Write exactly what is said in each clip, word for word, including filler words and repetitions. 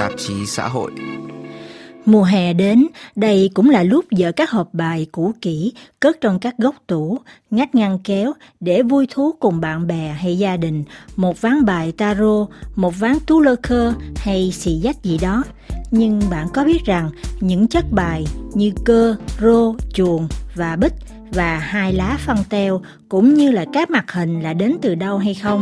tạp chí xã hội. Mùa hè đến, đây cũng là lúc dỡ các hộp bài cũ kỹ cất trong các góc tủ, ngách ngăn kéo để vui thú cùng bạn bè hay gia đình, một ván bài tarot, một ván tú lơ khơ hay xì dách gì đó. Nhưng bạn có biết rằng những chất bài như cơ, rô, chuồn và bích và hai lá phân teo cũng như là các mặt hình là đến từ đâu hay không?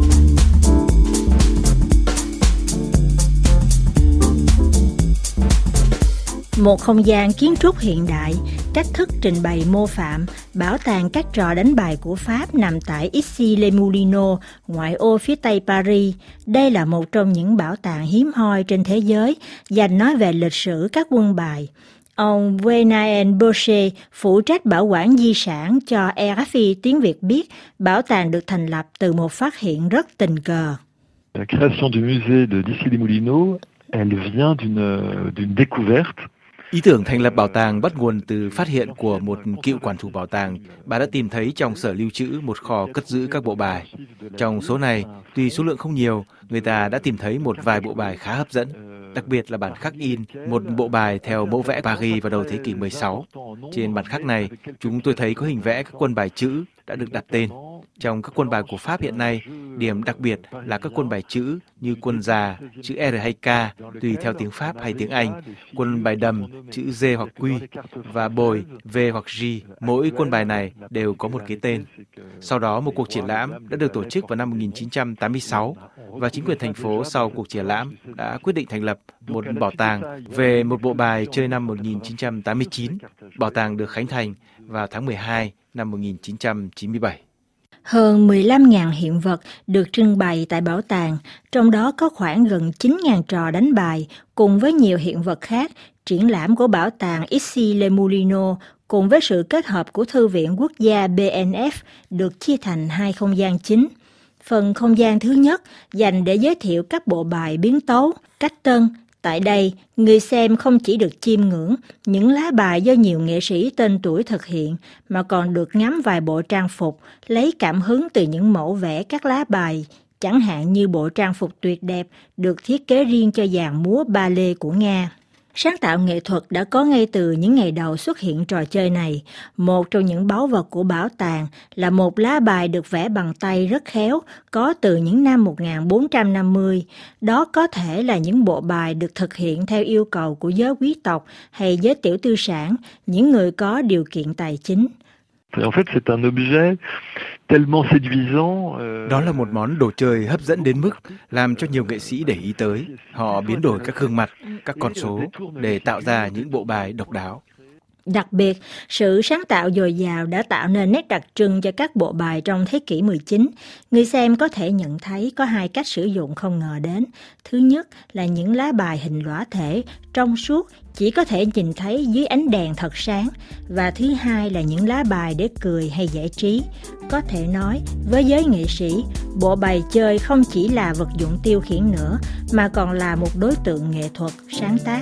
Một không gian kiến trúc hiện đại, cách thức trình bày mô phạm, bảo tàng các trò đánh bài của Pháp nằm tại Issy-les-Moulineaux, ngoại ô phía tây Paris. Đây là một trong những bảo tàng hiếm hoi trên thế giới, dành nói về lịch sử các quân bài. Ông Wenaen Boucher, phụ trách bảo quản di sản cho rờ ép i tiếng Việt biết, bảo tàng được thành lập từ một phát hiện rất tình cờ. La création du musée de d'Issy-les-Moulineaux, elle vient d'une d'une découverte. Ý tưởng thành lập bảo tàng bắt nguồn từ phát hiện của một cựu quản thủ bảo tàng. Bà đã tìm thấy trong sở lưu trữ một kho cất giữ các bộ bài. Trong số này, tuy số lượng không nhiều, người ta đã tìm thấy một vài bộ bài khá hấp dẫn. Đặc biệt là bản khắc in, một bộ bài theo mẫu vẽ Paris vào đầu thế kỷ mười sáu. Trên bản khắc này, chúng tôi thấy có hình vẽ các quân bài chữ đã được đặt tên. Trong các quân bài của Pháp hiện nay, điểm đặc biệt là các quân bài chữ như quân già, chữ R hay K, tùy theo tiếng Pháp hay tiếng Anh, quân bài đầm, chữ G hoặc Q, và bồi, V hoặc G. Mỗi quân bài này đều có một cái tên. Sau đó, một cuộc triển lãm đã được tổ chức vào năm một nghìn chín trăm tám mươi sáu, và chính quyền thành phố sau cuộc triển lãm đã quyết định thành lập một bảo tàng về một bộ bài chơi năm một nghìn chín trăm tám mươi chín. Bảo tàng được khánh thành vào tháng mười hai năm một nghìn chín trăm chín mươi bảy. Hơn mười lăm nghìn hiện vật được trưng bày tại bảo tàng, trong đó có khoảng gần chín nghìn trò đánh bài cùng với nhiều hiện vật khác. Triển lãm của bảo tàng Issy-les-Moulineaux cùng với sự kết hợp của Thư viện Quốc gia bê en ép được chia thành hai không gian chính. Phần không gian thứ nhất dành để giới thiệu các bộ bài biến tấu, cách tân. Tại đây, người xem không chỉ được chiêm ngưỡng những lá bài do nhiều nghệ sĩ tên tuổi thực hiện, mà còn được ngắm vài bộ trang phục, lấy cảm hứng từ những mẫu vẽ các lá bài, chẳng hạn như bộ trang phục tuyệt đẹp được thiết kế riêng cho dàn múa ballet của Nga. Sáng tạo nghệ thuật đã có ngay từ những ngày đầu xuất hiện trò chơi này. Một trong những báu vật của bảo tàng là một lá bài được vẽ bằng tay rất khéo, có từ những năm một nghìn bốn trăm năm mươi. Đó có thể là những bộ bài được thực hiện theo yêu cầu của giới quý tộc hay giới tiểu tư sản, những người có điều kiện tài chính. En fait, c'est un objet tellement séduisant. Đó là một món đồ chơi hấp dẫn đến mức làm cho nhiều nghệ sĩ để ý tới. Họ biến đổi các gương mặt, các con số để tạo ra những bộ bài độc đáo. Đặc biệt, sự sáng tạo dồi dào đã tạo nên nét đặc trưng cho các bộ bài trong thế kỷ mười chín. Người xem có thể nhận thấy có hai cách sử dụng không ngờ đến. Thứ nhất là những lá bài hình lõa thể, trong suốt, chỉ có thể nhìn thấy dưới ánh đèn thật sáng. Và thứ hai là những lá bài để cười hay giải trí. Có thể nói, với giới nghệ sĩ, bộ bài chơi không chỉ là vật dụng tiêu khiển nữa, mà còn là một đối tượng nghệ thuật sáng tác.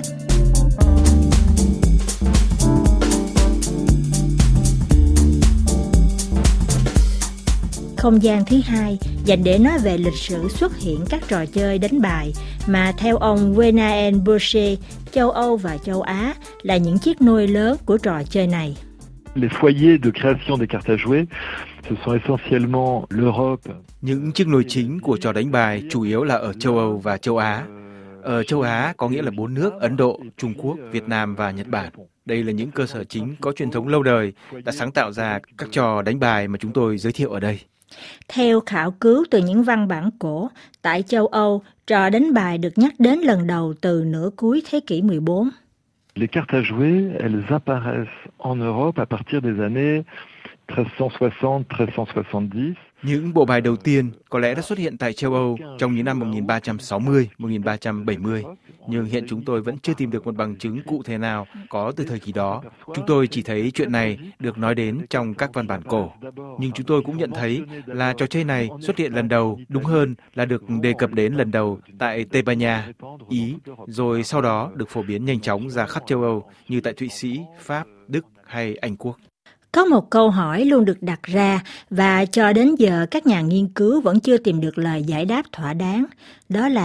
Không gian thứ hai dành để nói về lịch sử xuất hiện các trò chơi đánh bài mà theo ông Wenaen Boucher, châu Âu và châu Á là những chiếc nôi lớn của trò chơi này. Les foyers de création des cartes à jouer, ce sont essentiellement l'Europe. Những chiếc nôi chính của trò đánh bài chủ yếu là ở châu Âu và châu Á. Ở châu Á có nghĩa là bốn nước Ấn Độ, Trung Quốc, Việt Nam và Nhật Bản. Đây là những cơ sở chính có truyền thống lâu đời đã sáng tạo ra các trò đánh bài mà chúng tôi giới thiệu ở đây. Theo khảo cứu từ những văn bản cổ, tại châu Âu, trò đánh bài được nhắc đến lần đầu từ nửa cuối thế kỷ mười bốn. Les cartes à jouer, elles apparaissent en Europe à partir des années treize cent soixante à treize cent soixante-dix. Những bộ bài đầu tiên có lẽ đã xuất hiện tại châu Âu trong những năm một nghìn ba trăm sáu mươi đến một nghìn ba trăm bảy mươi, nhưng hiện chúng tôi vẫn chưa tìm được một bằng chứng cụ thể nào có từ thời kỳ đó. Chúng tôi chỉ thấy chuyện này được nói đến trong các văn bản cổ, nhưng chúng tôi cũng nhận thấy là trò chơi này xuất hiện lần đầu, đúng hơn là được đề cập đến lần đầu tại Tây Ban Nha, Ý, rồi sau đó được phổ biến nhanh chóng ra khắp châu Âu như tại Thụy Sĩ, Pháp, Đức hay Anh Quốc. Có một câu hỏi luôn được đặt ra và cho đến giờ các nhà nghiên cứu vẫn chưa tìm được lời giải đáp thỏa đáng. Đó là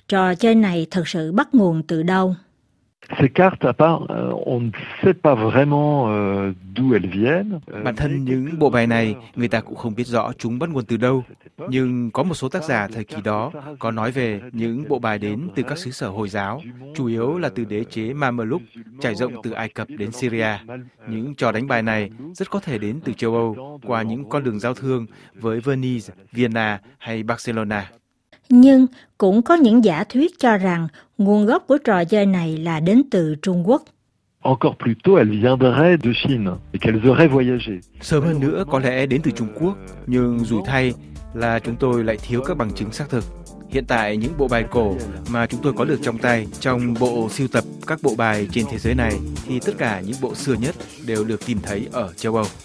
trò chơi này thực sự bắt nguồn từ đâu? Ces cartes, à part, euh, on ne sait pas vraiment euh, d'où elles viennent. Bản thân những bộ bài này, người ta cũng không biết rõ chúng bắt nguồn từ đâu. Nhưng có một số tác giả thời kỳ đó có nói về những bộ bài đến từ các xứ sở Hồi giáo, chủ yếu là từ đế chế Mamluk, trải rộng từ Ai Cập đến Syria. Những trò đánh bài này rất có thể đến từ châu Âu, qua những con đường giao thương với Venice, Vienna hay Barcelona. Nhưng cũng có những giả thuyết cho rằng nguồn gốc của trò chơi này là đến từ Trung Quốc. Encore plus tôt, elles viendraient de Chine et qu'elles auraient voyagé. Sớm hơn nữa có lẽ đến từ Trung Quốc, nhưng rủi thay là chúng tôi lại thiếu các bằng chứng xác thực. Hiện tại những bộ bài cổ mà chúng tôi có được trong tay trong bộ sưu tập các bộ bài trên thế giới này thì tất cả những bộ xưa nhất đều được tìm thấy ở châu Âu.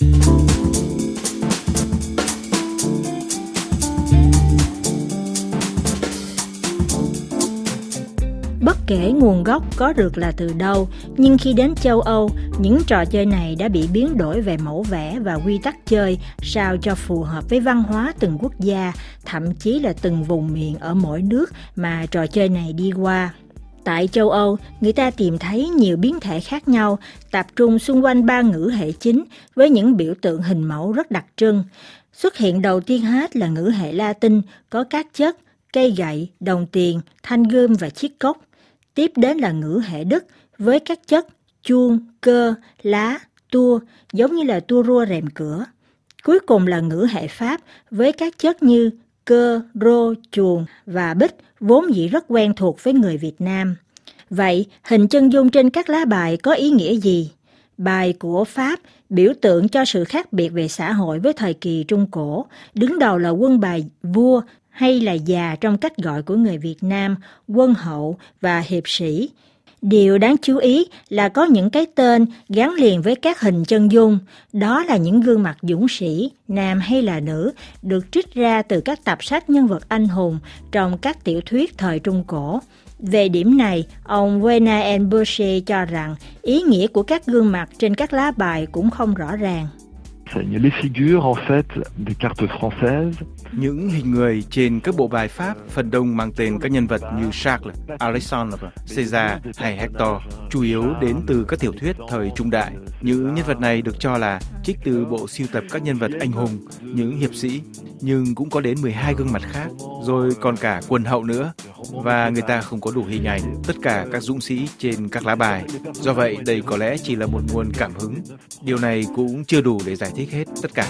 Bất kể nguồn gốc có được là từ đâu, nhưng khi đến châu Âu, những trò chơi này đã bị biến đổi về mẫu vẽ và quy tắc chơi sao cho phù hợp với văn hóa từng quốc gia, thậm chí là từng vùng miền ở mỗi nước mà trò chơi này đi qua. Tại châu Âu, người ta tìm thấy nhiều biến thể khác nhau, tập trung xung quanh ba ngữ hệ chính với những biểu tượng hình mẫu rất đặc trưng. Xuất hiện đầu tiên hết là ngữ hệ Latin, có các chất, cây gậy, đồng tiền, thanh gươm và chiếc cốc. Tiếp đến là ngữ hệ Đức với các chất chuông, cơ, lá, tua, giống như là tua rua rèm cửa. Cuối cùng là ngữ hệ Pháp với các chất như cơ, rô, chuồng và bích, vốn dĩ rất quen thuộc với người Việt Nam. Vậy, hình chân dung trên các lá bài có ý nghĩa gì? Bài của Pháp biểu tượng cho sự khác biệt về xã hội với thời kỳ Trung Cổ, đứng đầu là quân bài vua, hay là già trong cách gọi của người Việt Nam, quân hậu và hiệp sĩ. Điều đáng chú ý là có những cái tên gắn liền với các hình chân dung, đó là những gương mặt dũng sĩ, nam hay là nữ, được trích ra từ các tập sách nhân vật anh hùng trong các tiểu thuyết thời Trung Cổ. Về điểm này, ông Wenaen Boucher cho rằng ý nghĩa của các gương mặt trên các lá bài cũng không rõ ràng. Les figures, en fait, des cartes françaises. Những hình người trên các bộ bài Pháp phần đông mang tên các nhân vật như Charles, Alexandre, Caesar hay Hector, chủ yếu đến từ các tiểu thuyết thời Trung Đại. Những nhân vật này được cho là trích từ bộ sưu tập các nhân vật anh hùng, những hiệp sĩ, nhưng cũng có đến mười hai gương mặt khác, rồi còn cả quân hậu nữa. Và người ta không có đủ hình ảnh tất cả các dũng sĩ trên các lá bài. Do vậy, đây có lẽ chỉ là một nguồn cảm hứng. Điều này cũng chưa đủ để giải thích hết tất cả.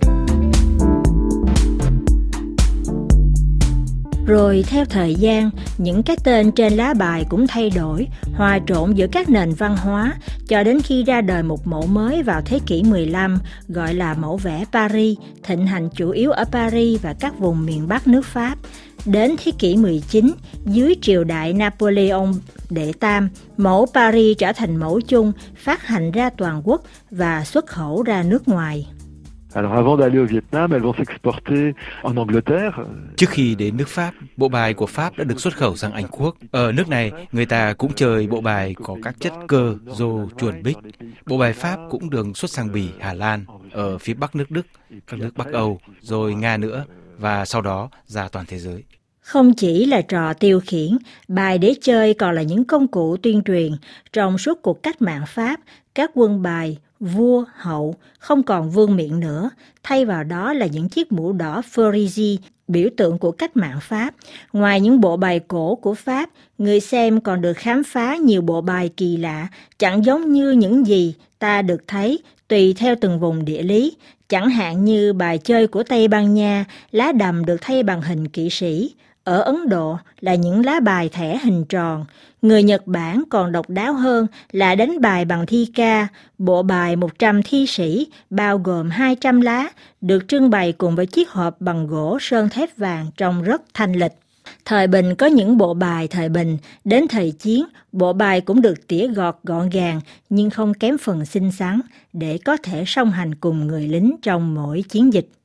Rồi theo thời gian, những cái tên trên lá bài cũng thay đổi, hòa trộn giữa các nền văn hóa, cho đến khi ra đời một mẫu mới vào thế kỷ mười lăm, gọi là mẫu vẽ Paris, thịnh hành chủ yếu ở Paris và các vùng miền Bắc nước Pháp. Đến thế kỷ mười chín, dưới triều đại Napoleon đệ tam, mẫu Paris trở thành mẫu chung, phát hành ra toàn quốc và xuất khẩu ra nước ngoài. Alors avant d'aller au Vietnam, elles vont s'exporter en Angleterre. Trước khi đến nước Pháp, bộ bài của Pháp đã được xuất khẩu sang Anh Quốc. Ở nước này, người ta cũng chơi bộ bài có các chất cơ, rô, chuồn bích. Bộ bài Pháp cũng được xuất sang Bỉ, Hà Lan, ở phía Bắc nước Đức, các nước Bắc Âu, rồi Nga nữa, và sau đó ra toàn thế giới. Không chỉ là trò tiêu khiển, bài để chơi còn là những công cụ tuyên truyền. Trong suốt cuộc cách mạng Pháp, các quân bài, vua, hậu không còn vương miện nữa, thay vào đó là những chiếc mũ đỏ Frisii, biểu tượng của cách mạng Pháp. Ngoài những bộ bài cổ của Pháp, người xem còn được khám phá nhiều bộ bài kỳ lạ, chẳng giống như những gì ta được thấy tùy theo từng vùng địa lý. Chẳng hạn như bài chơi của Tây Ban Nha, lá đầm được thay bằng hình kỵ sĩ. Ở Ấn Độ là những lá bài thẻ hình tròn. Người Nhật Bản còn độc đáo hơn là đánh bài bằng thi ca, bộ bài một trăm thi sĩ bao gồm hai trăm lá, được trưng bày cùng với chiếc hộp bằng gỗ sơn thép vàng trông rất thanh lịch. Thời Bình có những bộ bài thời Bình, đến thời chiến, bộ bài cũng được tỉa gọt gọn gàng nhưng không kém phần xinh xắn để có thể song hành cùng người lính trong mỗi chiến dịch.